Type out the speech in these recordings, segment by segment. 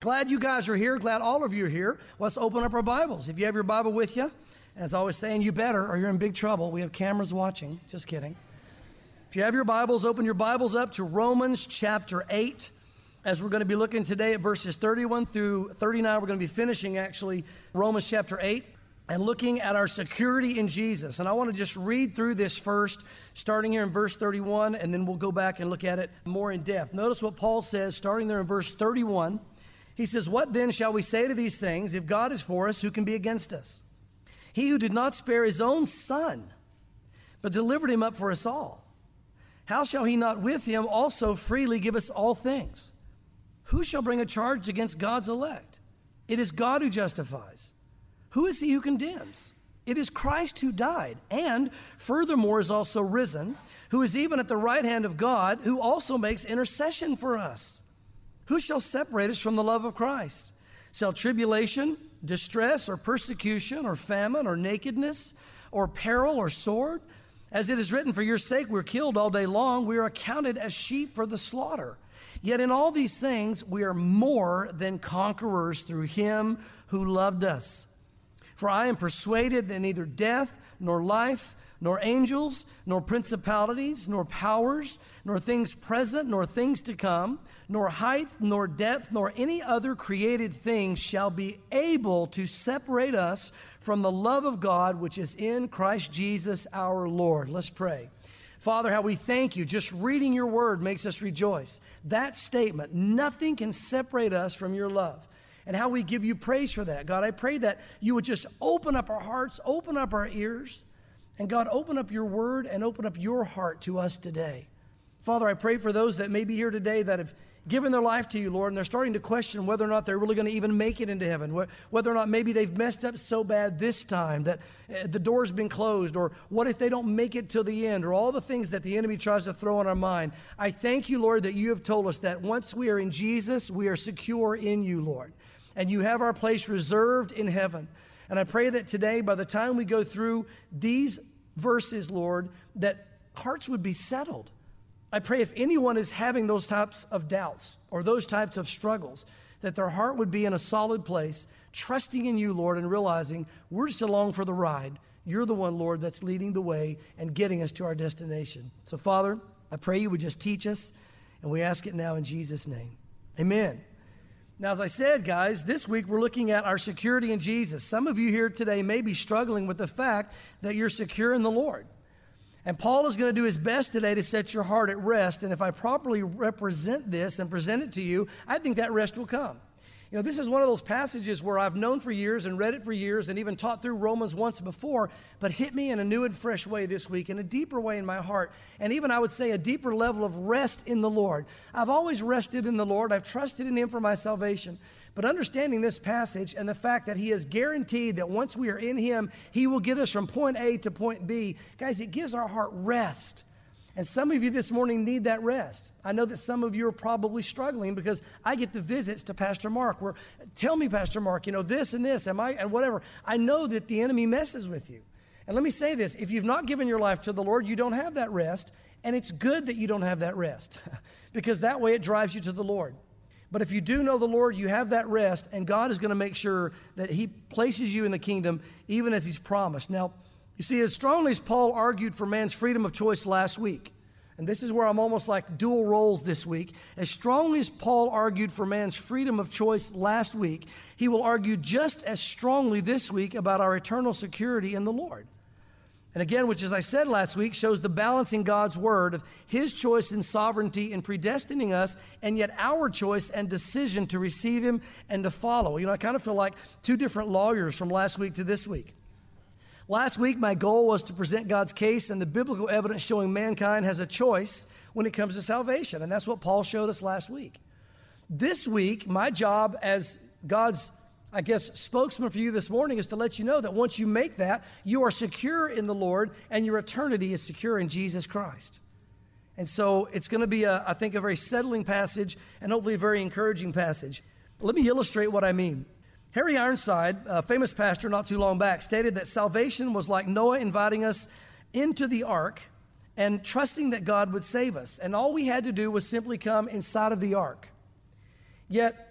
Glad you guys are here. Glad all of you are here. Let's open up our Bibles. If you have your Bible with you, as I was saying, you better or you're in big trouble. We have cameras watching. Just kidding. If you have your Bibles, open your Bibles up to Romans chapter 8. As we're going to be looking today at verses 31 through 39, we're going to be finishing actually Romans chapter 8 and looking at our security in Jesus. And I want to just read through this first, starting here in verse 31, and then we'll go back and look at it more in depth. Notice what Paul says, starting there in verse 31. He says, "What then shall we say to these things? If God is for us, who can be against us? He who did not spare his own son, but delivered him up for us all, how shall he not with him also freely give us all things? Who shall bring a charge against God's elect? It is God who justifies. Who is he who condemns? It is Christ who died, and furthermore is also risen, who is even at the right hand of God, who also makes intercession for us. Who shall separate us from the love of Christ? Shall tribulation, distress, or persecution, or famine, or nakedness, or peril, or sword? As it is written, for your sake we're killed all day long. We are accounted as sheep for the slaughter. Yet in all these things we are more than conquerors through him who loved us. For I am persuaded that neither death, nor life, nor angels, nor principalities, nor powers, nor things present, nor things to come, nor height, nor depth, nor any other created thing shall be able to separate us from the love of God which is in Christ Jesus our Lord." Let's pray. Father, how we thank you. Just reading your word makes us rejoice. That statement, nothing can separate us from your love. And how we give you praise for that. God, I pray that you would just open up our hearts, open up our ears, and God, open up your word and open up your heart to us today. Father, I pray for those that may be here today that have given their life to you, Lord, and they're starting to question whether or not they're really going to even make it into heaven, whether or not maybe they've messed up so bad this time that the door's been closed, or what if they don't make it till the end, or all the things that the enemy tries to throw in our mind. I thank you, Lord, that you have told us that once we are in Jesus, we are secure in you, Lord, and you have our place reserved in heaven. And I pray that today, by the time we go through these verses, Lord, that hearts would be settled. I pray if anyone is having those types of doubts or those types of struggles, that their heart would be in a solid place, trusting in you, Lord, and realizing we're just along for the ride. You're the one, Lord, that's leading the way and getting us to our destination. So, Father, I pray you would just teach us, and we ask it now in Jesus' name. Amen. Now, as I said, guys, this week we're looking at our security in Jesus. Some of you here today may be struggling with the fact that you're secure in the Lord. And Paul is going to do his best today to set your heart at rest. And if I properly represent this and present it to you, I think that rest will come. You know, this is one of those passages where I've known for years and read it for years and even taught through Romans once before, but hit me in a new and fresh way this week, in a deeper way in my heart, and even I would say a deeper level of rest in the Lord. I've always rested in the Lord. I've trusted in him for my salvation. But understanding this passage and the fact that he has guaranteed that once we are in him, he will get us from point A to point B, guys, it gives our heart rest. And some of you this morning need that rest. I know that some of you are probably struggling because I get the visits to Pastor Mark where, tell me, Pastor Mark, you know, this and this, and whatever. I know that the enemy messes with you. And let me say this, if you've not given your life to the Lord, you don't have that rest. And it's good that you don't have that rest because that way it drives you to the Lord. But if you do know the Lord, you have that rest, and God is going to make sure that he places you in the kingdom even as he's promised. Now, you see, as strongly as Paul argued for man's freedom of choice last week, and this is where I'm almost like dual roles this week, as strongly as Paul argued for man's freedom of choice last week, he will argue just as strongly this week about our eternal security in the Lord. And again, which as I said last week, shows the balance in God's word of his choice and sovereignty in predestining us, and yet our choice and decision to receive him and to follow. You know, I kind of feel like two different lawyers from last week to this week. Last week, my goal was to present God's case and the biblical evidence showing mankind has a choice when it comes to salvation. And that's what Paul showed us last week. This week, my job as God's, I guess, spokesman for you this morning is to let you know that once you make that, you are secure in the Lord and your eternity is secure in Jesus Christ. And so it's going to be, I think, a very settling passage and hopefully a very encouraging passage. Let me illustrate what I mean. Harry Ironside, a famous pastor not too long back, stated that salvation was like Noah inviting us into the ark and trusting that God would save us. And all we had to do was simply come inside of the ark. Yet,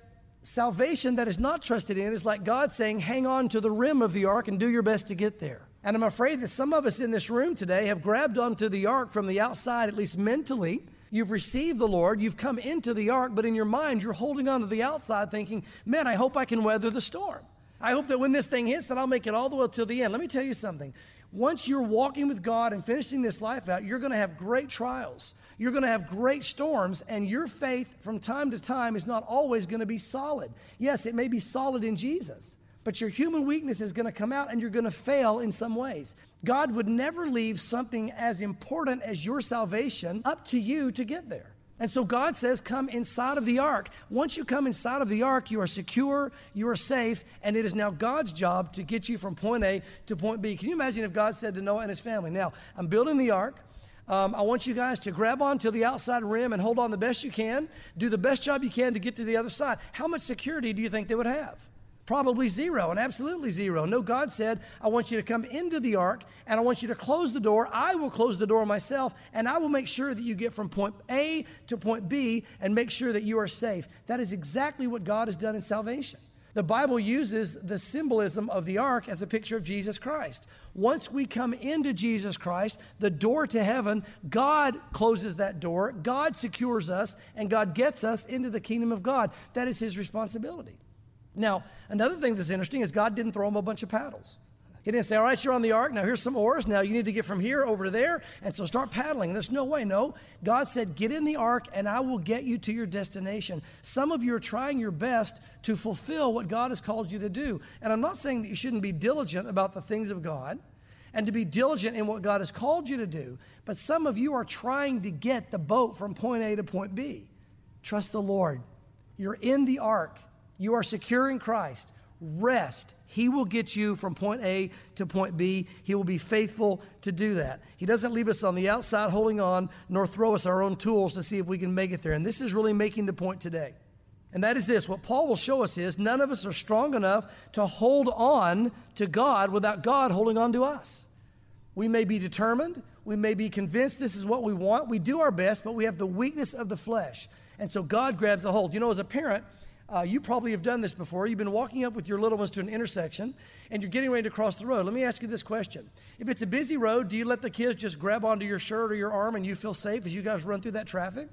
salvation that is not trusted in is like God saying, hang on to the rim of the ark and do your best to get there. And I'm afraid that some of us in this room today have grabbed onto the ark from the outside, at least mentally. You've received the Lord, you've come into the ark, but in your mind, you're holding on to the outside thinking, man, I hope I can weather the storm. I hope that when this thing hits, that I'll make it all the way till the end. Let me tell you something. Once you're walking with God and finishing this life out, you're going to have great trials. You're going to have great storms, and your faith from time to time is not always going to be solid. Yes, it may be solid in Jesus, but your human weakness is going to come out and you're going to fail in some ways. God would never leave something as important as your salvation up to you to get there. And so God says, come inside of the ark. Once you come inside of the ark, you are secure, you are safe, and it is now God's job to get you from point A to point B. Can you imagine if God said to Noah and his family, now, I'm building the ark. I want you guys to grab onto the outside rim and hold on the best you can. Do the best job you can to get to the other side. How much security do you think they would have? Probably zero, and absolutely zero. No, God said, I want you to come into the ark, and I want you to close the door. I will close the door myself, and I will make sure that you get from point A to point B and make sure that you are safe. That is exactly what God has done in salvation. The Bible uses the symbolism of the ark as a picture of Jesus Christ. Once we come into Jesus Christ, the door to heaven, God closes that door, God secures us, and God gets us into the kingdom of God. That is His responsibility. Now, another thing that's interesting is God didn't throw them a bunch of paddles. He didn't say, all right, you're on the ark, now here's some oars, now you need to get from here over to there, and so start paddling. There's no way, no. God said, get in the ark, and I will get you to your destination. Some of you are trying your best to fulfill what God has called you to do. And I'm not saying that you shouldn't be diligent about the things of God and to be diligent in what God has called you to do, but some of you are trying to get the boat from point A to point B. Trust the Lord. You're in the ark. You are secure in Christ. Rest. He will get you from point A to point B. He will be faithful to do that. He doesn't leave us on the outside holding on, nor throw us our own tools to see if we can make it there. And this is really making the point today. And that is this. What Paul will show us is none of us are strong enough to hold on to God without God holding on to us. We may be determined. We may be convinced this is what we want. We do our best, but we have the weakness of the flesh. And so God grabs a hold. You know, as a parent, you probably have done this before. You've been walking up with your little ones to an intersection, and you're getting ready to cross the road. Let me ask you this question. If it's a busy road, do you let the kids just grab onto your shirt or your arm and you feel safe as you guys run through that traffic?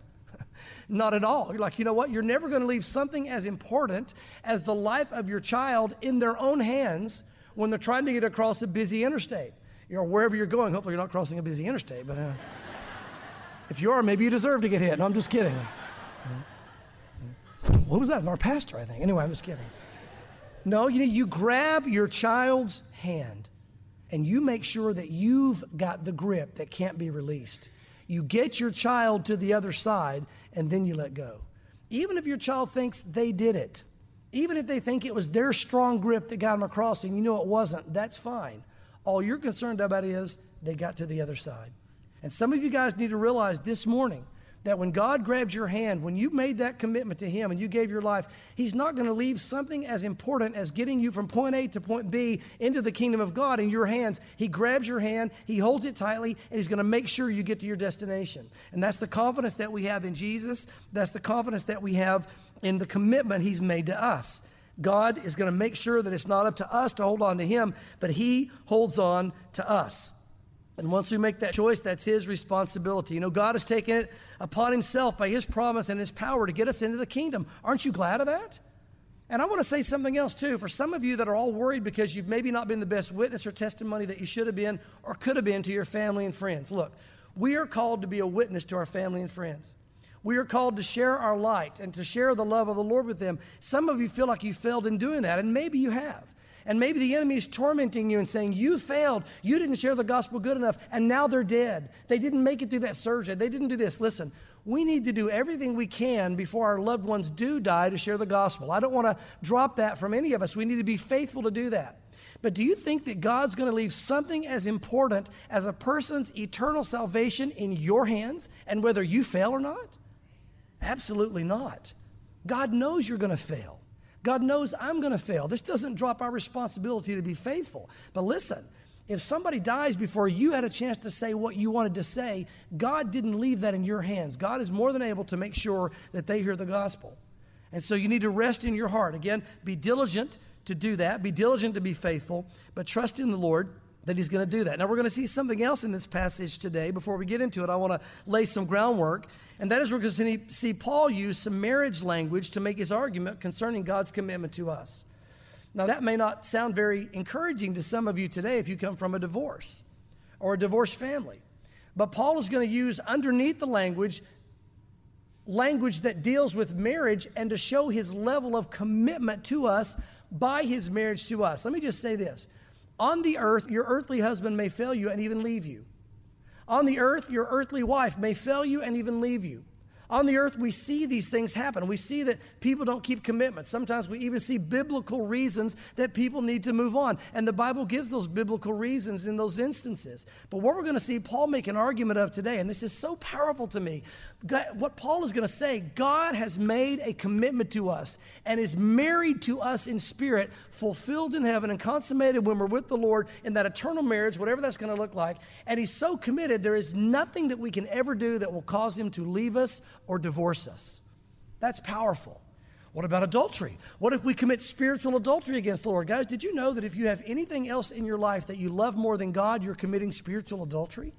Not at all. You're like, you know what? You're never going to leave something as important as the life of your child in their own hands when they're trying to get across a busy interstate. You know, wherever you're going, hopefully you're not crossing a busy interstate, but if you are, maybe you deserve to get hit. No, I'm just kidding. What was that? Our pastor, I think. Anyway, I'm just kidding. No, you grab your child's hand and you make sure that you've got the grip that can't be released. You get your child to the other side and then you let go. Even if your child thinks they did it, even if they think it was their strong grip that got them across and you know it wasn't, that's fine. All you're concerned about is they got to the other side. And some of you guys need to realize this morning that when God grabbed your hand, when you made that commitment to Him and you gave your life, He's not going to leave something as important as getting you from point A to point B into the kingdom of God in your hands. He grabs your hand, He holds it tightly, and He's going to make sure you get to your destination. And that's the confidence that we have in Jesus. That's the confidence that we have in the commitment He's made to us. God is going to make sure that it's not up to us to hold on to Him, but He holds on to us. And once we make that choice, that's His responsibility. You know, God has taken it upon Himself by His promise and His power to get us into the kingdom. Aren't you glad of that? And I want to say something else too. For some of you that are all worried because you've maybe not been the best witness or testimony that you should have been or could have been to your family and friends. Look, we are called to be a witness to our family and friends. We are called to share our light and to share the love of the Lord with them. Some of you feel like you failed in doing that, and maybe you have. And maybe the enemy is tormenting you and saying, you failed, you didn't share the gospel good enough, and now they're dead. They didn't make it through that surgery. They didn't do this. Listen, we need to do everything we can before our loved ones do die to share the gospel. I don't want to drop that from any of us. We need to be faithful to do that. But do you think that God's going to leave something as important as a person's eternal salvation in your hands and whether you fail or not? Absolutely not. God knows you're going to fail. God knows I'm going to fail. This doesn't drop our responsibility to be faithful. But listen, if somebody dies before you had a chance to say what you wanted to say, God didn't leave that in your hands. God is more than able to make sure that they hear the gospel. And so you need to rest in your heart. Again, be diligent to do that. Be diligent to be faithful, but trust in the Lord that he's going to do that. Now, we're going to see something else in this passage today. Before we get into it, I want to lay some groundwork, and that is we're going to see Paul use some marriage language to make his argument concerning God's commitment to us. Now, that may not sound very encouraging to some of you today if you come from a divorce or a divorced family, but Paul is going to use underneath the language that deals with marriage and to show his level of commitment to us by his marriage to us. Let me just say this. On the earth, your earthly husband may fail you and even leave you. On the earth, your earthly wife may fail you and even leave you. On the earth, we see these things happen. We see that people don't keep commitments. Sometimes we even see biblical reasons that people need to move on. And the Bible gives those biblical reasons in those instances. But what we're going to see Paul make an argument of today, and this is so powerful to me, what Paul is going to say, God has made a commitment to us and is married to us in spirit, fulfilled in heaven and consummated when we're with the Lord in that eternal marriage, whatever that's going to look like. And he's so committed, there is nothing that we can ever do that will cause him to leave us or divorce us. That's powerful. What about adultery? What if we commit spiritual adultery against the Lord? Guys, did you know that if you have anything else in your life that you love more than God, you're committing spiritual adultery?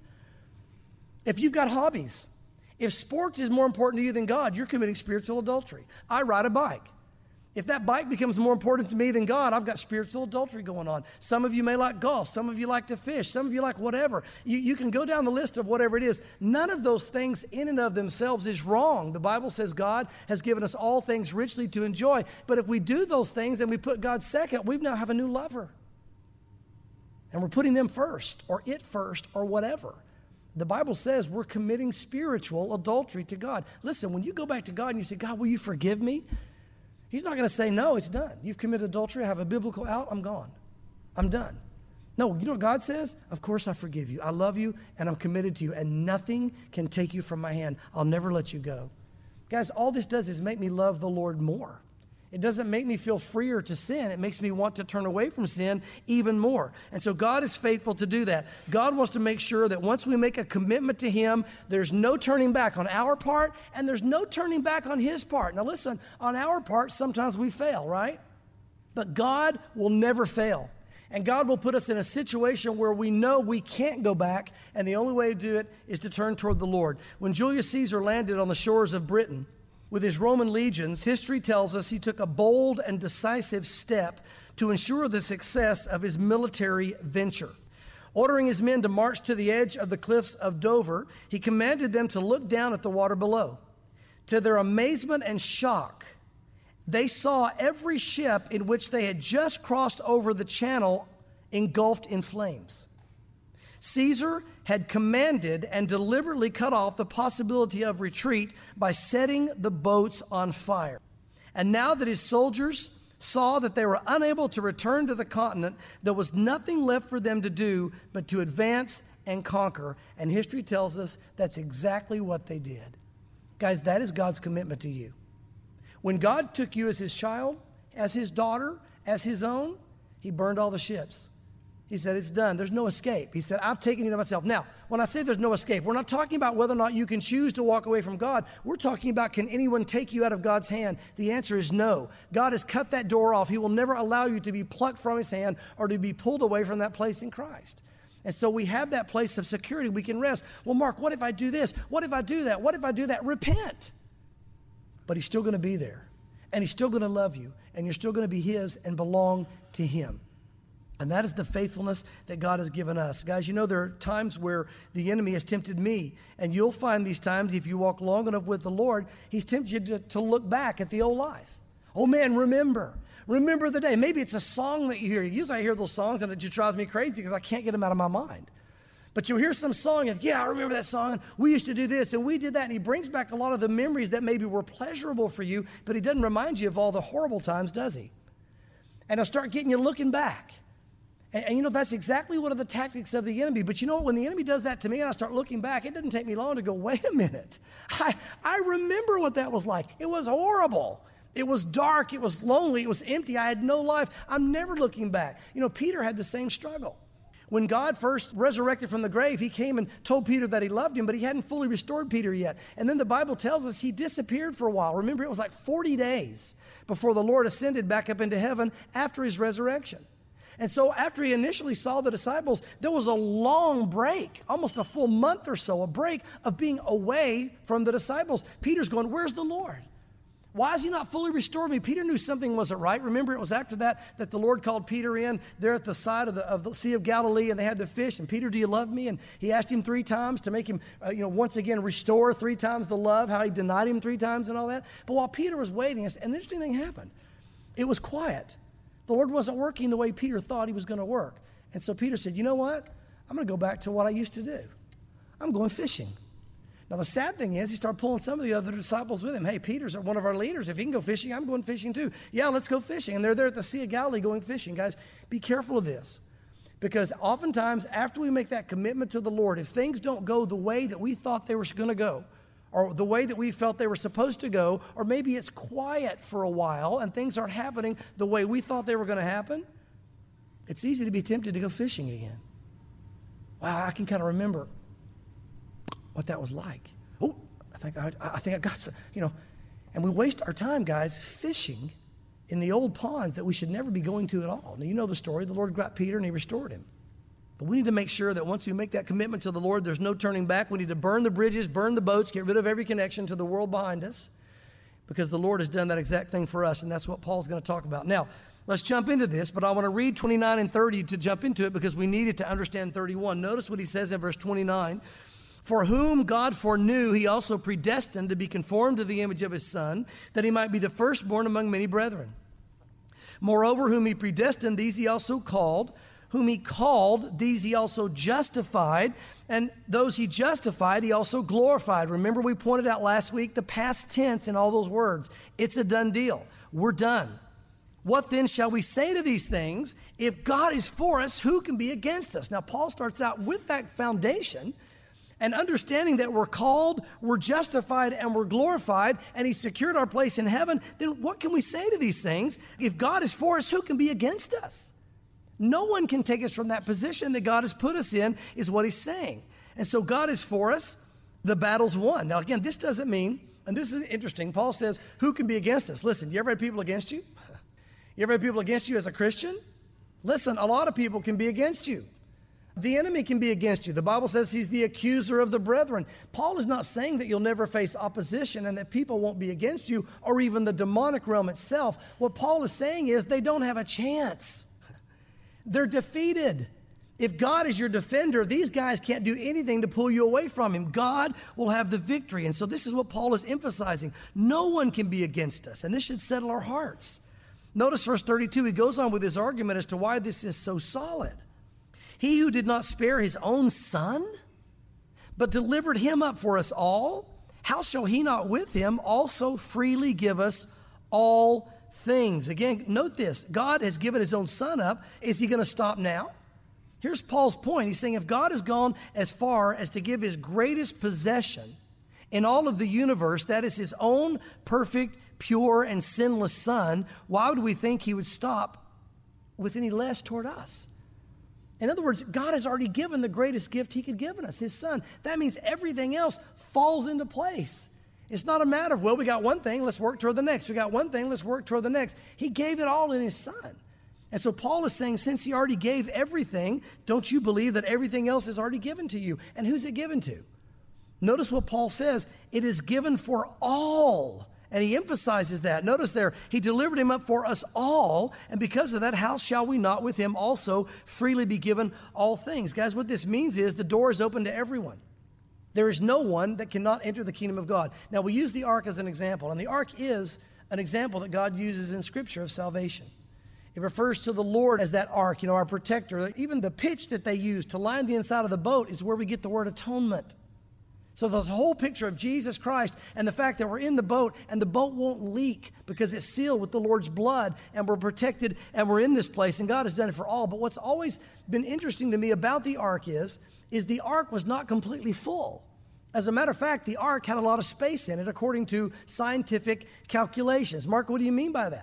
If you've got hobbies, if sports is more important to you than God, you're committing spiritual adultery. I ride a bike. If that bike becomes more important to me than God, I've got spiritual adultery going on. Some of you may like golf. Some of you like to fish. Some of you like whatever. You can go down the list of whatever it is. None of those things in and of themselves is wrong. The Bible says God has given us all things richly to enjoy. But if we do those things and we put God second, we now have a new lover. And we're putting them first or it first or whatever. The Bible says we're committing spiritual adultery to God. Listen, when you go back to God and you say, God, will you forgive me? He's not going to say, no, it's done. You've committed adultery. I have a biblical out. I'm gone. I'm done. No, you know what God says? Of course I forgive you. I love you and I'm committed to you and nothing can take you from my hand. I'll never let you go. Guys, all this does is make me love the Lord more. It doesn't make me feel freer to sin. It makes me want to turn away from sin even more. And so God is faithful to do that. God wants to make sure that once we make a commitment to him, there's no turning back on our part and there's no turning back on his part. Now listen, on our part, sometimes we fail, right? But God will never fail. And God will put us in a situation where we know we can't go back, and the only way to do it is to turn toward the Lord. When Julius Caesar landed on the shores of Britain, with his Roman legions, history tells us he took a bold and decisive step to ensure the success of his military venture. Ordering his men to march to the edge of the cliffs of Dover, he commanded them to look down at the water below. To their amazement and shock, they saw every ship in which they had just crossed over the channel engulfed in flames. Caesar had commanded and deliberately cut off the possibility of retreat by setting the boats on fire. And now that his soldiers saw that they were unable to return to the continent, there was nothing left for them to do but to advance and conquer. And history tells us that's exactly what they did. Guys, that is God's commitment to you. When God took you as his child, as his daughter, as his own, he burned all the ships. He said, it's done. There's no escape. He said, I've taken you to myself. Now, when I say there's no escape, we're not talking about whether or not you can choose to walk away from God. We're talking about, can anyone take you out of God's hand? The answer is no. God has cut that door off. He will never allow you to be plucked from his hand or to be pulled away from that place in Christ. And so we have that place of security. We can rest. Well, Mark, what if I do this? What if I do that? What if I do that? Repent. But he's still going to be there. And he's still going to love you. And you're still going to be his and belong to him. And that is the faithfulness that God has given us. Guys, you know, there are times where the enemy has tempted me. And you'll find these times, if you walk long enough with the Lord, he's tempted you to look back at the old life. Oh man, remember the day. Maybe it's a song that you hear. Usually I hear those songs and it just drives me crazy because I can't get them out of my mind. But you'll hear some song and, yeah, I remember that song. And we used to do this and we did that. And he brings back a lot of the memories that maybe were pleasurable for you, but he doesn't remind you of all the horrible times, does he? And he'll start getting you looking back. And you know, that's exactly one of the tactics of the enemy. But you know what? When the enemy does that to me and I start looking back, it doesn't take me long to go, wait a minute. I remember what that was like. It was horrible. It was dark. It was lonely. It was empty. I had no life. I'm never looking back. You know, Peter had the same struggle. When God first resurrected from the grave, he came and told Peter that he loved him, but he hadn't fully restored Peter yet. And then the Bible tells us he disappeared for a while. Remember, it was like 40 days before the Lord ascended back up into heaven after his resurrection. And so after he initially saw the disciples, there was a long break, almost a full month or so, a break of being away from the disciples. Peter's going, where's the Lord? Why has he not fully restored me? Peter knew something wasn't right. Remember, it was after that the Lord called Peter in there at the side of the Sea of Galilee, and they had the fish. And Peter, do you love me? And he asked him 3 times to make him, once again, restore 3 times the love, how he denied him 3 times and all that. But while Peter was waiting, an interesting thing happened. It was quiet. The Lord wasn't working the way Peter thought he was going to work. And so Peter said, you know what? I'm going to go back to what I used to do. I'm going fishing. Now, the sad thing is he started pulling some of the other disciples with him. Hey, Peter's one of our leaders. If he can go fishing, I'm going fishing too. Yeah, let's go fishing. And they're there at the Sea of Galilee going fishing. Guys, be careful of this. Because oftentimes after we make that commitment to the Lord, if things don't go the way that we thought they were going to go, or the way that we felt they were supposed to go, or maybe it's quiet for a while and things aren't happening the way we thought they were going to happen, it's easy to be tempted to go fishing again. Wow, I can kind of remember what that was like. Oh, I think I got some, and we waste our time, guys, fishing in the old ponds that we should never be going to at all. Now, you know the story. The Lord got Peter and he restored him. But we need to make sure that once we make that commitment to the Lord, there's no turning back. We need to burn the bridges, burn the boats, get rid of every connection to the world behind us, because the Lord has done that exact thing for us, and that's what Paul's going to talk about. Now, let's jump into this, but I want to read 29 and 30 to jump into it because we need it to understand 31. Notice what he says in verse 29. For whom God foreknew, he also predestined to be conformed to the image of his Son, that he might be the firstborn among many brethren. Moreover, whom he predestined, these he also called. Whom he called, these he also justified. And those he justified, he also glorified. Remember, we pointed out last week the past tense in all those words. It's a done deal. We're done. What then shall we say to these things? If God is for us, who can be against us? Now, Paul starts out with that foundation and understanding that we're called, we're justified, and we're glorified, and he secured our place in heaven. Then what can we say to these things? If God is for us, who can be against us? No one can take us from that position that God has put us in, is what he's saying. And so God is for us. The battle's won. Now, again, this doesn't mean, and this is interesting, Paul says, who can be against us? Listen, you ever had people against you? You ever had people against you as a Christian? Listen, a lot of people can be against you. The enemy can be against you. The Bible says he's the accuser of the brethren. Paul is not saying that you'll never face opposition and that people won't be against you, or even the demonic realm itself. What Paul is saying is they don't have a chance. They're defeated. If God is your defender, these guys can't do anything to pull you away from him. God will have the victory. And so this is what Paul is emphasizing. No one can be against us, and this should settle our hearts. Notice verse 32, he goes on with his argument as to why this is so solid. He who did not spare his own son, but delivered him up for us all, how shall he not with him also freely give us all things? Again, note this. God has given his own son up. Is he going to stop now? Here's Paul's point. He's saying if God has gone as far as to give his greatest possession in all of the universe, that is his own perfect, pure, and sinless son, why would we think he would stop with any less toward us? In other words, God has already given the greatest gift he could give us, his son. That means everything else falls into place. It's not a matter of, well, we got one thing, let's work toward the next. We got one thing, let's work toward the next. He gave it all in his son. And so Paul is saying, since he already gave everything, don't you believe that everything else is already given to you? And who's it given to? Notice what Paul says. It is given for all. And he emphasizes that. Notice there, he delivered him up for us all. And because of that, how shall we not with him also freely be given all things? Guys, what this means is the door is open to everyone. There is no one that cannot enter the kingdom of God. Now, we use the ark as an example. And the ark is an example that God uses in Scripture of salvation. It refers to the Lord as that ark, our protector. Even the pitch that they use to line the inside of the boat is where we get the word atonement. So there's a whole picture of Jesus Christ and the fact that we're in the boat and the boat won't leak because it's sealed with the Lord's blood and we're protected and we're in this place and God has done it for all. But what's always been interesting to me about the ark is the ark was not completely full. As a matter of fact, the ark had a lot of space in it according to scientific calculations. Mark, what do you mean by that?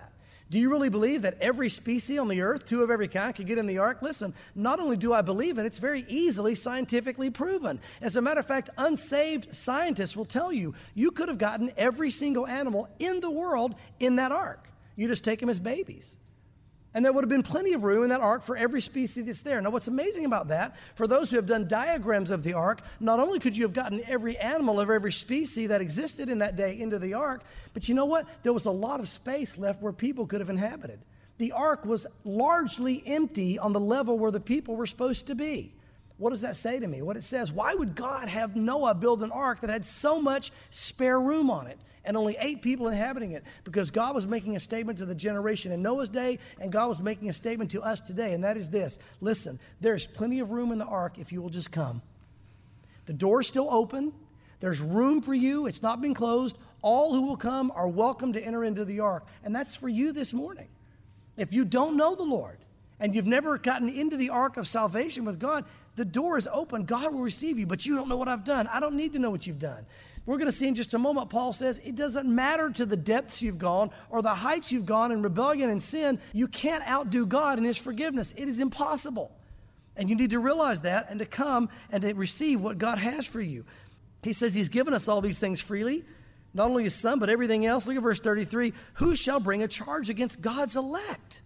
Do you really believe that every species on the earth, 2 of every kind, could get in the ark? Listen, not only do I believe it, it's very easily scientifically proven. As a matter of fact, unsaved scientists will tell you, you could have gotten every single animal in the world in that ark. You just take them as babies. And there would have been plenty of room in that ark for every species that's there. Now, what's amazing about that, for those who have done diagrams of the ark, not only could you have gotten every animal of every species that existed in that day into the ark, but you know what? There was a lot of space left where people could have inhabited. The ark was largely empty on the level where the people were supposed to be. What does that say to me? What it says, why would God have Noah build an ark that had so much spare room on it? And only 8 people inhabiting it, because God was making a statement to the generation in Noah's day, and God was making a statement to us today, and that is this. Listen, there's plenty of room in the ark if you will just come. The door's still open. There's room for you. It's not been closed. All who will come are welcome to enter into the ark, and that's for you this morning. If you don't know the Lord, and you've never gotten into the ark of salvation with God, the door is open. God will receive you, but you don't know what I've done. I don't need to know what you've done. We're going to see in just a moment, Paul says, it doesn't matter to the depths you've gone or the heights you've gone in rebellion and sin. You can't outdo God in his forgiveness. It is impossible. And you need to realize that and to come and to receive what God has for you. He says he's given us all these things freely, not only his son, but everything else. Look at verse 33. Who shall bring a charge against God's elect?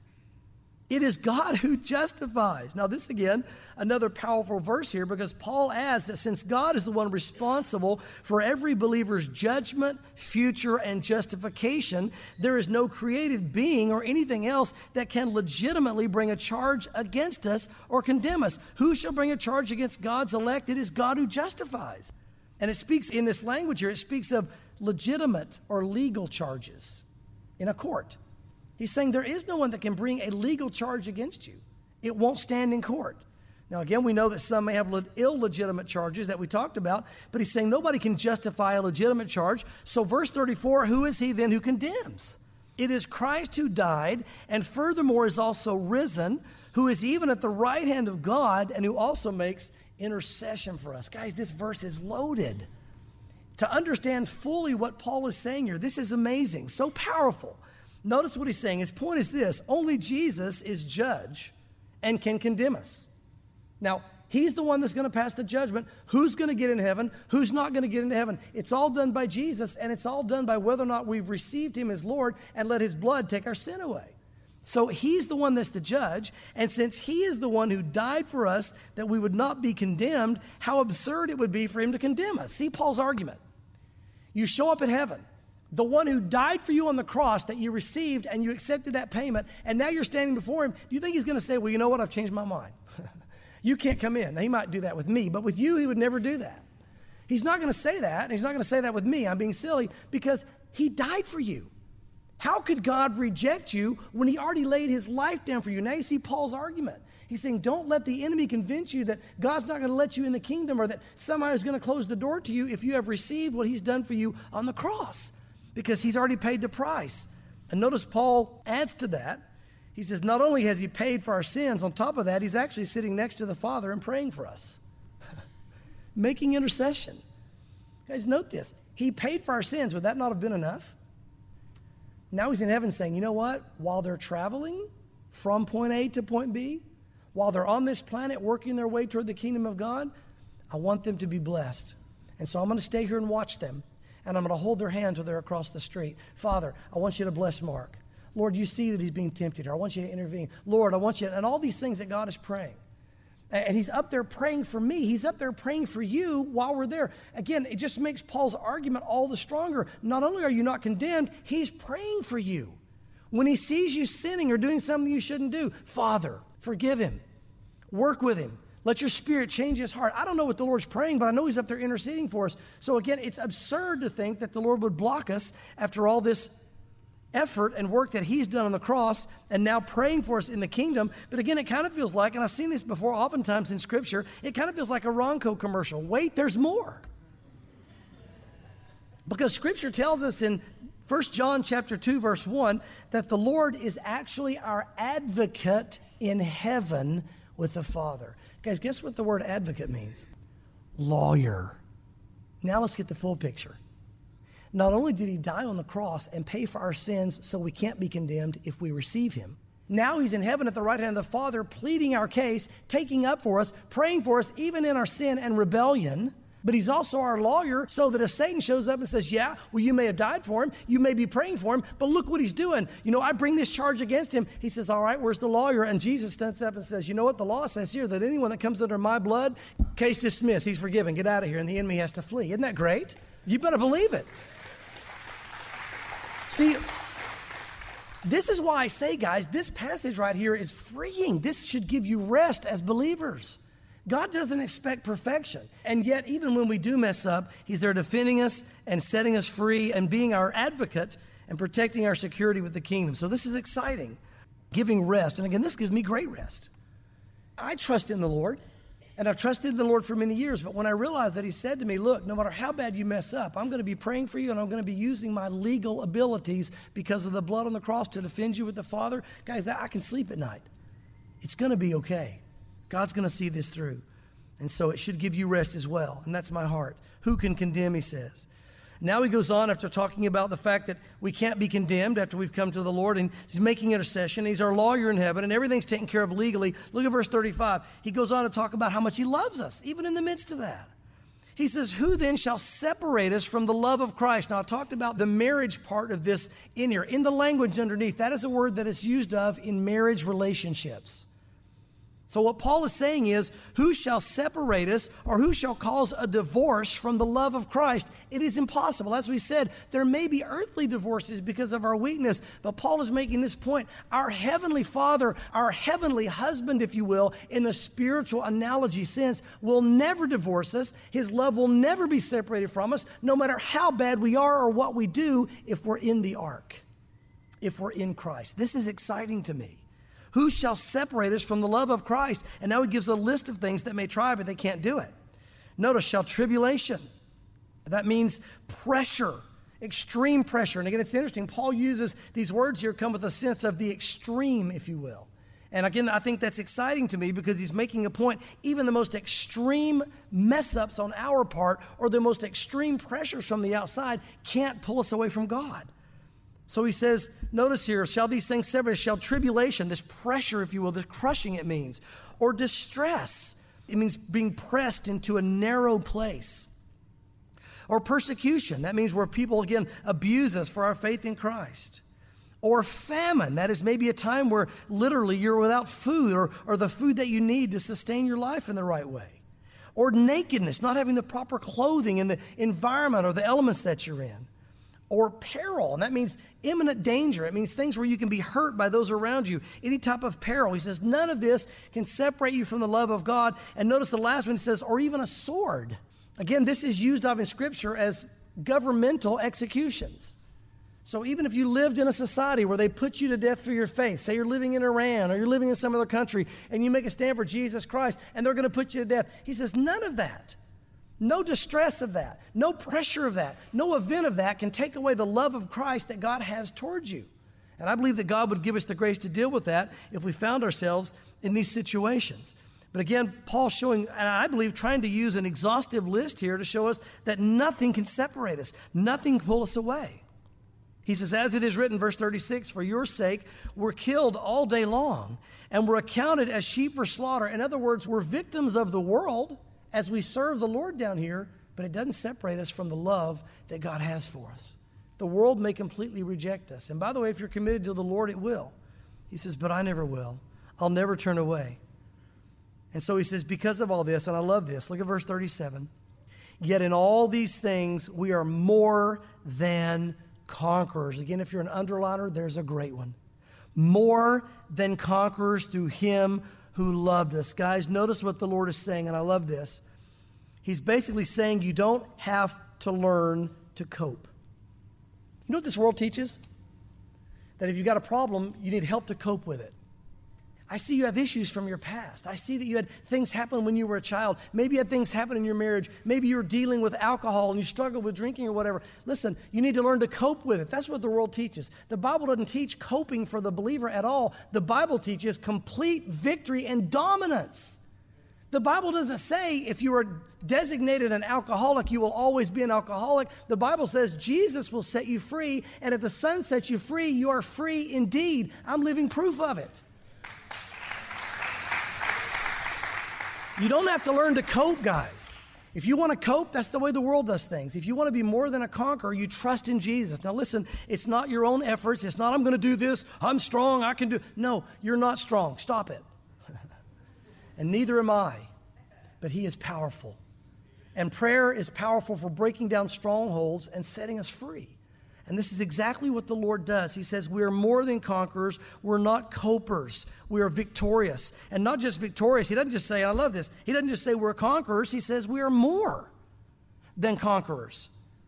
It is God who justifies. Now this again, another powerful verse here, because Paul adds that since God is the one responsible for every believer's judgment, future, and justification, there is no created being or anything else that can legitimately bring a charge against us or condemn us. Who shall bring a charge against God's elect? It is God who justifies. And it speaks in this language here, it speaks of legitimate or legal charges in a court. He's saying there is no one that can bring a legal charge against you. It won't stand in court. Now, again, we know that some may have illegitimate charges that we talked about, but he's saying nobody can justify a legitimate charge. So verse 34, who is he then who condemns? It is Christ who died, and furthermore is also risen, who is even at the right hand of God, and who also makes intercession for us. Guys, this verse is loaded. To understand fully what Paul is saying here, this is amazing, so powerful. Notice what he's saying. His point is this: only Jesus is judge and can condemn us. Now, he's the one that's going to pass the judgment. Who's going to get into heaven? Who's not going to get into heaven? It's all done by Jesus, and it's all done by whether or not we've received him as Lord and let his blood take our sin away. So he's the one that's the judge, and since he is the one who died for us that we would not be condemned, how absurd it would be for him to condemn us. See Paul's argument. You show up in heaven. The one who died for you on the cross that you received and you accepted that payment, and now you're standing before him, do you think he's going to say, well, you know what, I've changed my mind. You can't come in. Now, he might do that with me, but with you, he would never do that. He's not going to say that, and he's not going to say that with me. I'm being silly because he died for you. How could God reject you when he already laid his life down for you? Now you see Paul's argument. He's saying, don't let the enemy convince you that God's not going to let you in the kingdom or that somehow he's going to close the door to you if you have received what he's done for you on the cross, because he's already paid the price. And notice Paul adds to that. He says, not only has he paid for our sins, on top of that, he's actually sitting next to the Father and praying for us, making intercession. Guys, note this. He paid for our sins. Would that not have been enough? Now he's in heaven saying, you know what? While they're traveling from point A to point B, while they're on this planet working their way toward the kingdom of God, I want them to be blessed. And so I'm going to stay here and watch them. And I'm going to hold their hand till they're across the street. Father, I want you to bless Mark. Lord, you see that he's being tempted here. I want you to intervene. Lord, I want you, and all these things that God is praying. And he's up there praying for me. He's up there praying for you while we're there. Again, it just makes Paul's argument all the stronger. Not only are you not condemned, he's praying for you. When he sees you sinning or doing something you shouldn't do, Father, forgive him. Work with him. Let your spirit change his heart. I don't know what the Lord's praying, but I know he's up there interceding for us. So again, it's absurd to think that the Lord would block us after all this effort and work that he's done on the cross and now praying for us in the kingdom. But again, it kind of feels like, and I've seen this before oftentimes in Scripture, it kind of feels like a Ronco commercial. Wait, there's more. Because Scripture tells us in 1 John chapter 2, verse 1, that the Lord is actually our advocate in heaven with the Father. Guys, guess what the word advocate means? Lawyer. Now let's get the full picture. Not only did he die on the cross and pay for our sins so we can't be condemned if we receive him, now he's in heaven at the right hand of the Father, pleading our case, taking up for us, praying for us, even in our sin and rebellion. But he's also our lawyer, so that if Satan shows up and says, yeah, well, you may have died for him, you may be praying for him, but look what he's doing. I bring this charge against him. He says, all right, where's the lawyer? And Jesus stands up and says, you know what? The law says here that anyone that comes under my blood, case dismissed, he's forgiven, get out of here, and the enemy has to flee. Isn't that great? You better believe it. See, this is why I say, guys, this passage right here is freeing. This should give you rest as believers. God doesn't expect perfection. And yet, even when we do mess up, he's there defending us and setting us free and being our advocate and protecting our security with the kingdom. So this is exciting, giving rest. And again, this gives me great rest. I trust in the Lord, and I've trusted in the Lord for many years. But when I realized that he said to me, look, no matter how bad you mess up, I'm going to be praying for you, and I'm going to be using my legal abilities because of the blood on the cross to defend you with the Father. Guys, I can sleep at night. It's going to be okay. God's going to see this through. And so it should give you rest as well. And that's my heart. Who can condemn, he says. Now he goes on after talking about the fact that we can't be condemned after we've come to the Lord. And he's making intercession. He's our lawyer in heaven, and everything's taken care of legally. Look at verse 35. He goes on to talk about how much he loves us, even in the midst of that. He says, who then shall separate us from the love of Christ? Now, I talked about the marriage part of this in here. In the language underneath, that is a word that is used of in marriage relationships. So what Paul is saying is, who shall separate us, or who shall cause a divorce from the love of Christ? It is impossible. As we said, there may be earthly divorces because of our weakness, but Paul is making this point. Our heavenly Father, our heavenly husband, if you will, in the spiritual analogy sense, will never divorce us. His love will never be separated from us, no matter how bad we are or what we do, if we're in the ark, if we're in Christ. This is exciting to me. Who shall separate us from the love of Christ? And now he gives a list of things that may try, but they can't do it. Notice, shall tribulation. That means pressure, extreme pressure. And again, it's interesting. Paul uses these words here come with a sense of the extreme, if you will. And again, I think that's exciting to me because he's making a point. Even the most extreme mess-ups on our part or the most extreme pressures from the outside can't pull us away from God. So he says, notice here, shall these things separate us? Shall tribulation, this pressure, if you will, this crushing it means, or distress, it means being pressed into a narrow place. Or persecution, that means where people, again, abuse us for our faith in Christ. Or famine, that is maybe a time where literally you're without food or the food that you need to sustain your life in the right way. Or nakedness, not having the proper clothing in the environment or the elements that you're in. Or peril, and that means imminent danger. It means things where you can be hurt by those around you. Any type of peril. He says none of this can separate you from the love of God. And notice the last one, he says, or even a sword. Again, this is used of in Scripture as governmental executions. So even if you lived in a society where they put you to death for your faith, say you're living in Iran or you're living in some other country and you make a stand for Jesus Christ and they're going to put you to death, he says none of that. No distress of that, no pressure of that, no event of that can take away the love of Christ that God has towards you. And I believe that God would give us the grace to deal with that if we found ourselves in these situations. But again, Paul's showing, and I believe trying to use an exhaustive list here to show us that nothing can separate us, nothing can pull us away. He says, as it is written, verse 36, for your sake we're killed all day long, and we're accounted as sheep for slaughter. In other words, we're victims of the world as we serve the Lord down here, but it doesn't separate us from the love that God has for us. The world may completely reject us. And by the way, if you're committed to the Lord, it will. He says, but I never will. I'll never turn away. And so he says, because of all this, and I love this, look at verse 37. Yet in all these things, we are more than conquerors. Again, if you're an underliner, there's a great one. More than conquerors through him who loved us. Guys, notice what the Lord is saying, and I love this. He's basically saying you don't have to learn to cope. You know what this world teaches? That if you've got a problem, you need help to cope with it. I see you have issues from your past. I see that you had things happen when you were a child. Maybe you had things happen in your marriage. Maybe you were dealing with alcohol and you struggled with drinking or whatever. Listen, you need to learn to cope with it. That's what the world teaches. The Bible doesn't teach coping for the believer at all. The Bible teaches complete victory and dominance. The Bible doesn't say if you are designated an alcoholic, you will always be an alcoholic. The Bible says Jesus will set you free, and if the Son sets you free, you are free indeed. I'm living proof of it. You don't have to learn to cope, guys. If you want to cope, that's the way the world does things. If you want to be more than a conqueror, you trust in Jesus. Now listen, it's not your own efforts. It's not, I'm going to do this. I'm strong. I can do. No, you're not strong. Stop it. And neither am I. But he is powerful. And prayer is powerful for breaking down strongholds and setting us free. And this is exactly what the Lord does. He says, we are more than conquerors. We're not copers. We are victorious. And not just victorious. He doesn't just say, I love this. He doesn't just say we're conquerors. He says we are more than conquerors.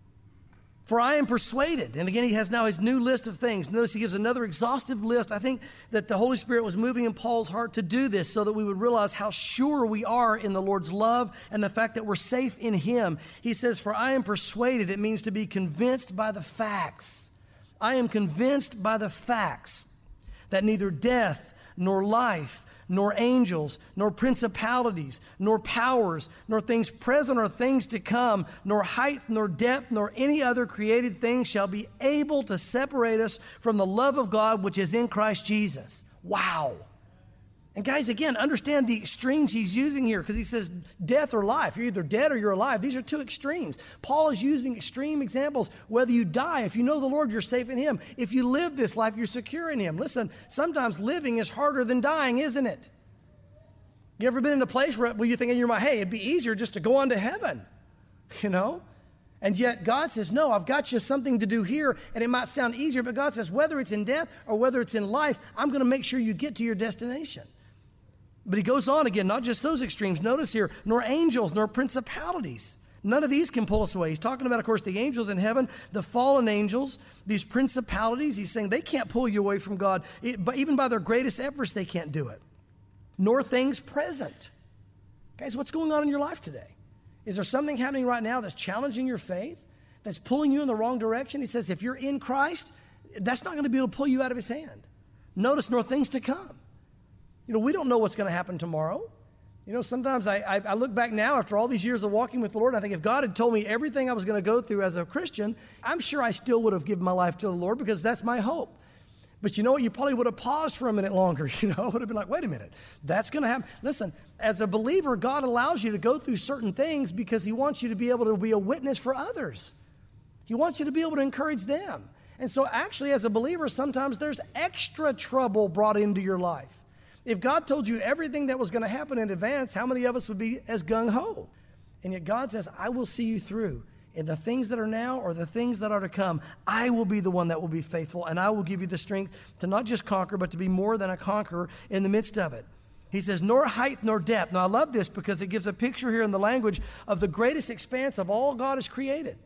For I am persuaded. And again, he has now his new list of things. Notice he gives another exhaustive list. I think that the Holy Spirit was moving in Paul's heart to do this so that we would realize how sure we are in the Lord's love and the fact that we're safe in him. He says, for I am persuaded. It means to be convinced by the facts. I am convinced by the facts that neither death nor life, nor angels, nor principalities, nor powers, nor things present or things to come, nor height, nor depth, nor any other created thing shall be able to separate us from the love of God which is in Christ Jesus. Wow. And guys, again, understand the extremes he's using here because he says death or life. You're either dead or you're alive. These are two extremes. Paul is using extreme examples. Whether you die, if you know the Lord, you're safe in him. If you live this life, you're secure in him. Listen, sometimes living is harder than dying, isn't it? You ever been in a place where you think in your mind, hey, it'd be easier just to go on to heaven, you know? And yet God says, no, I've got you something to do here, and it might sound easier, but God says, whether it's in death or whether it's in life, I'm going to make sure you get to your destination. But he goes on again, not just those extremes. Notice here, nor angels, nor principalities. None of these can pull us away. He's talking about, of course, the angels in heaven, the fallen angels, these principalities. He's saying they can't pull you away from God. But even by their greatest efforts, they can't do it. Nor things present. Guys, what's going on in your life today? Is there something happening right now that's challenging your faith, that's pulling you in the wrong direction? He says if you're in Christ, that's not going to be able to pull you out of his hand. Notice, nor things to come. You know, we don't know what's going to happen tomorrow. You know, sometimes I look back now after all these years of walking with the Lord, and I think if God had told me everything I was going to go through as a Christian, I'm sure I still would have given my life to the Lord because that's my hope. But you know what? You probably would have paused for a minute longer, you know? Would have been like, wait a minute, that's going to happen. Listen, as a believer, God allows you to go through certain things because he wants you to be able to be a witness for others. He wants you to be able to encourage them. And so actually, as a believer, sometimes there's extra trouble brought into your life. If God told you everything that was going to happen in advance, how many of us would be as gung-ho? And yet God says, I will see you through. In the things that are now or the things that are to come, I will be the one that will be faithful, and I will give you the strength to not just conquer, but to be more than a conqueror in the midst of it. He says, nor height nor depth. Now, I love this because it gives a picture here in the language of the greatest expanse of all God has created,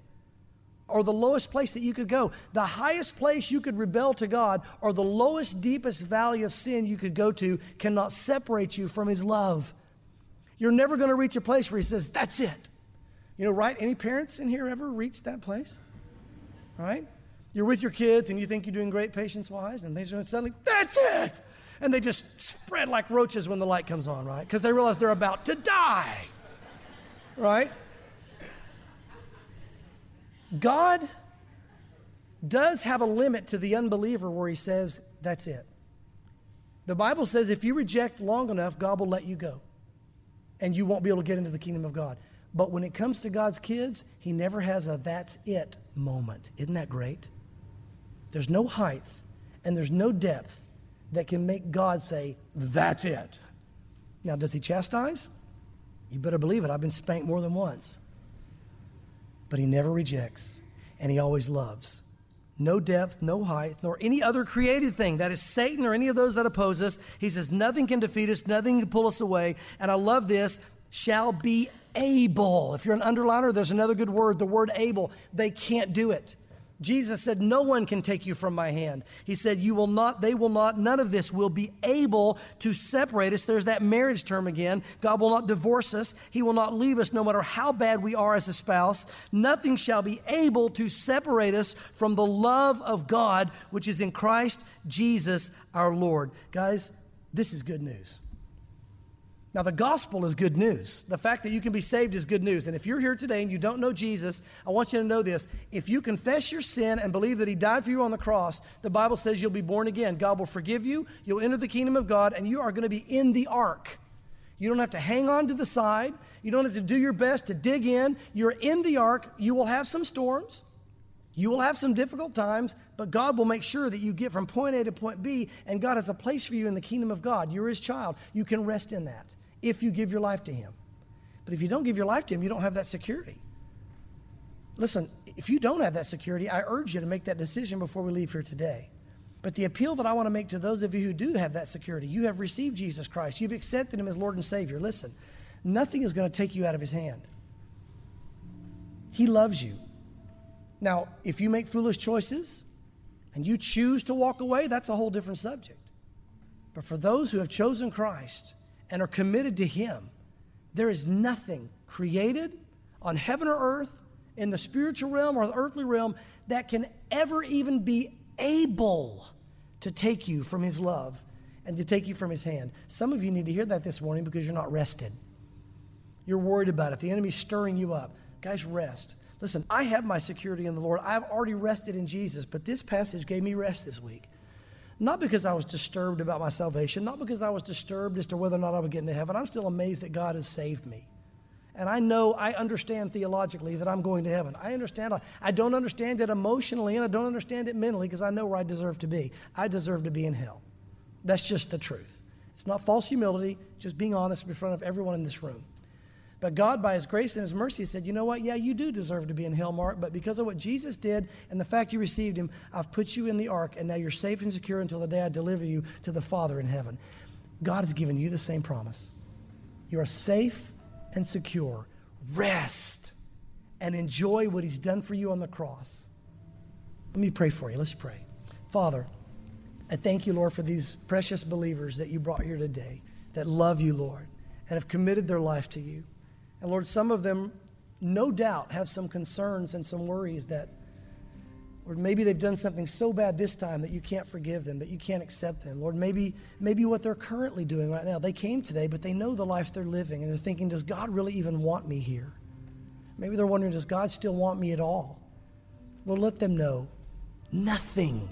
or the lowest place that you could go. The highest place you could rebel to God, or the lowest, deepest valley of sin you could go to, cannot separate you from his love. You're never going to reach a place where he says, that's it. You know, right? Any parents in here ever reached that place? Right? You're with your kids and you think you're doing great patience-wise, and they suddenly, that's it! And they just spread like roaches when the light comes on, right? Because they realize they're about to die. Right? God does have a limit to the unbeliever where he says, that's it. The Bible says if you reject long enough, God will let you go. And you won't be able to get into the kingdom of God. But when it comes to God's kids, he never has a that's it moment. Isn't that great? There's no height and there's no depth that can make God say, that's it. Now, does he chastise? You better believe it. I've been spanked more than once. But he never rejects, and he always loves. No depth, no height, nor any other created thing, that is Satan or any of those that oppose us. He says nothing can defeat us, nothing can pull us away. And I love this, shall be able. If you're an underliner, there's another good word, the word able. They can't do it. Jesus said, no one can take you from my hand. He said, you will not, they will not, none of this will be able to separate us. There's that marriage term again. God will not divorce us. He will not leave us no matter how bad we are as a spouse. Nothing shall be able to separate us from the love of God, which is in Christ Jesus our Lord. Guys, this is good news. Now, the gospel is good news. The fact that you can be saved is good news. And if you're here today and you don't know Jesus, I want you to know this. If you confess your sin and believe that he died for you on the cross, the Bible says you'll be born again. God will forgive you. You'll enter the kingdom of God, and you are going to be in the ark. You don't have to hang on to the side. You don't have to do your best to dig in. You're in the ark. You will have some storms. You will have some difficult times, but God will make sure that you get from point A to point B, and God has a place for you in the kingdom of God. You're his child. You can rest in that if you give your life to him. But if you don't give your life to him, you don't have that security. Listen, if you don't have that security, I urge you to make that decision before we leave here today. But the appeal that I want to make to those of you who do have that security, you have received Jesus Christ. You've accepted him as Lord and Savior. Listen, nothing is going to take you out of his hand. He loves you. Now, if you make foolish choices and you choose to walk away, that's a whole different subject. But for those who have chosen Christ and are committed to him, there is nothing created on heaven or earth, in the spiritual realm or the earthly realm, that can ever even be able to take you from his love and to take you from his hand. Some of you need to hear that this morning because you're not rested. You're worried about it. The enemy's stirring you up. Guys, rest. Listen, I have my security in the Lord. I've already rested in Jesus, but this passage gave me rest this week. Not because I was disturbed about my salvation, not because I was disturbed as to whether or not I would get into heaven. I'm still amazed that God has saved me. And I understand theologically that I'm going to heaven. I understand. I don't understand it emotionally, and I don't understand it mentally because I know where I deserve to be. I deserve to be in hell. That's just the truth. It's not false humility, just being honest in front of everyone in this room. But God, by his grace and his mercy, said, you know what? Yeah, you do deserve to be in hell, Mark, but because of what Jesus did and the fact you received him, I've put you in the ark, and now you're safe and secure until the day I deliver you to the Father in heaven. God has given you the same promise. You are safe and secure. Rest and enjoy what he's done for you on the cross. Let me pray for you. Let's pray. Father, I thank you, Lord, for these precious believers that you brought here today that love you, Lord, and have committed their life to you. And Lord, some of them no doubt have some concerns and some worries that, or maybe they've done something so bad this time that you can't forgive them, that you can't accept them. Lord, maybe what they're currently doing right now, they came today, but they know the life they're living, and they're thinking, does God really even want me here? Maybe they're wondering, does God still want me at all? Lord, let them know nothing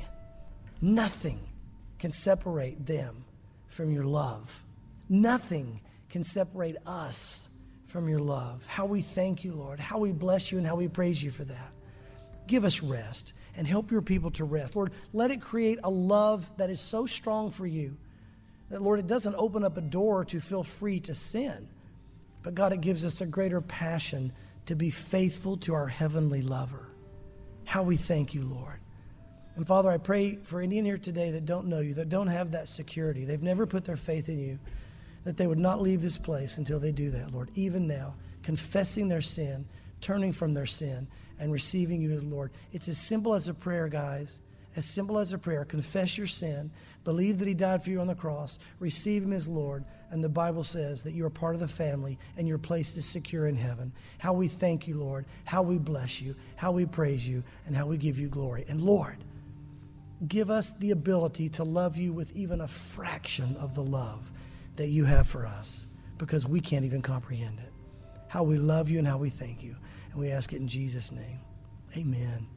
can separate them from your love. Nothing can separate us from your love. How we thank you, Lord. How we bless you and how we praise you for that. Give us rest and help your people to rest. Lord, let it create a love that is so strong for you that, Lord, it doesn't open up a door to feel free to sin. But God, it gives us a greater passion to be faithful to our heavenly lover. How we thank you, Lord. And Father, I pray for any in here today that don't know you, that don't have that security. They've never put their faith in you, that they would not leave this place until they do that, Lord. Even now, confessing their sin, turning from their sin, and receiving you as Lord. It's as simple as a prayer, guys. As simple as a prayer. Confess your sin. Believe that he died for you on the cross. Receive him as Lord. And the Bible says that you're part of the family and your place is secure in heaven. How we thank you, Lord. How we bless you. How we praise you. And how we give you glory. And Lord, give us the ability to love you with even a fraction of the love that you have for us, because we can't even comprehend it. How we love you and how we thank you. And we ask it in Jesus' name. Amen.